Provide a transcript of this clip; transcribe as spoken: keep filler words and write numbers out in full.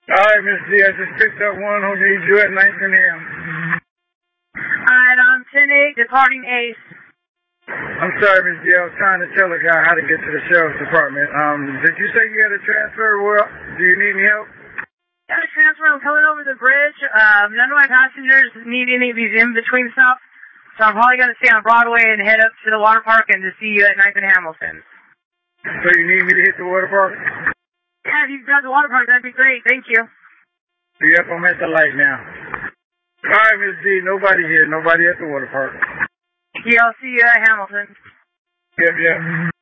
Alright, Miss D, I just picked up one who needs you at ninth and M. Alright, I'm ten eight, departing Ace. I'm sorry, Miss D, I was trying to tell a guy how to get to the sheriff's department. Um, did you say you had a transfer? Well, do you need any help? Got a transfer, I'm coming over the bridge. Um, none of my passengers need any of these in-between stuff, so I'm probably going to stay on Broadway and head up to the water park and to see you at ninth and Hamilton. So you need me to hit the water park? Yeah, if you got the water park, that'd be great. Thank you. Yep, I'm at the light now. Alright, Miss D, nobody here. Nobody at the water park. Yeah, I'll see you at Hamilton. Yep, yep.